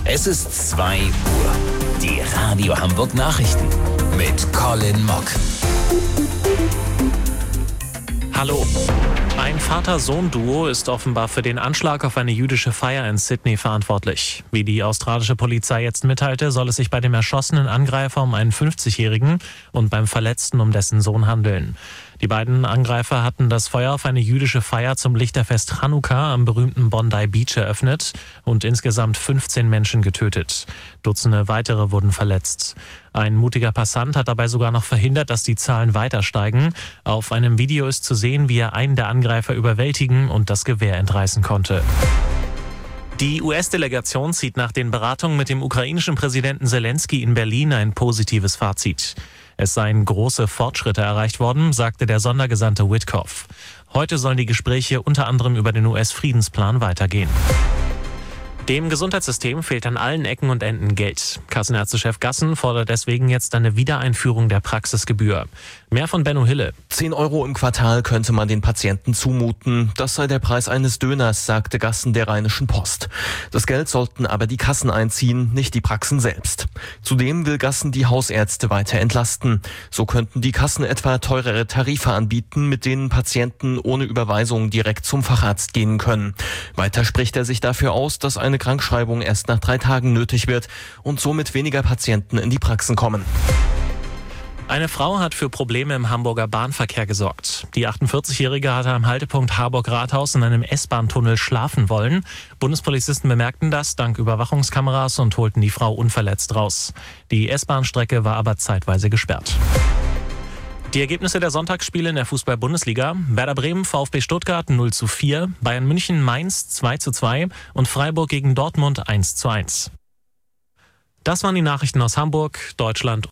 Es ist 2 Uhr. Die Radio Hamburg Nachrichten mit Colin Mock. Hallo. Ein Vater-Sohn-Duo ist offenbar für den Anschlag auf eine jüdische Feier in Sydney verantwortlich. Wie die australische Polizei jetzt mitteilte, soll es sich bei dem erschossenen Angreifer um einen 50-Jährigen und beim Verletzten um dessen Sohn handeln. Die beiden Angreifer hatten das Feuer auf eine jüdische Feier zum Lichterfest Chanukka am berühmten Bondi Beach eröffnet und insgesamt 15 Menschen getötet. Dutzende weitere wurden verletzt. Ein mutiger Passant hat dabei sogar noch verhindert, dass die Zahlen weiter steigen. Auf einem Video ist zu sehen, wie er einen der Angreifer überwältigen und das Gewehr entreißen konnte. Die US-Delegation zieht nach den Beratungen mit dem ukrainischen Präsidenten Zelensky in Berlin ein positives Fazit. Es seien große Fortschritte erreicht worden, sagte der Sondergesandte Witkoff. Heute sollen die Gespräche unter anderem über den US-Friedensplan weitergehen. Dem Gesundheitssystem fehlt an allen Ecken und Enden Geld. Kassenärztechef Gassen fordert deswegen jetzt eine Wiedereinführung der Praxisgebühr. Mehr von Benno Hille. 10 Euro im Quartal könnte man den Patienten zumuten. Das sei der Preis eines Döners, sagte Gassen der Rheinischen Post. Das Geld sollten aber die Kassen einziehen, nicht die Praxen selbst. Zudem will Gassen die Hausärzte weiter entlasten. So könnten die Kassen etwa teurere Tarife anbieten, mit denen Patienten ohne Überweisung direkt zum Facharzt gehen können. Weiter spricht er sich dafür aus, dass eine Krankschreibung erst nach 3 Tagen nötig wird und somit weniger Patienten in die Praxen kommen. Eine Frau hat für Probleme im Hamburger Bahnverkehr gesorgt. Die 48-Jährige hatte am Haltepunkt Harburg-Rathaus in einem S-Bahn-Tunnel schlafen wollen. Bundespolizisten bemerkten das dank Überwachungskameras und holten die Frau unverletzt raus. Die S-Bahn-Strecke war aber zeitweise gesperrt. Die Ergebnisse der Sonntagsspiele in der Fußball-Bundesliga: Werder Bremen, VfB Stuttgart 0:4, Bayern München Mainz 2:2 und Freiburg gegen Dortmund 1:1. Das waren die Nachrichten aus Hamburg, Deutschland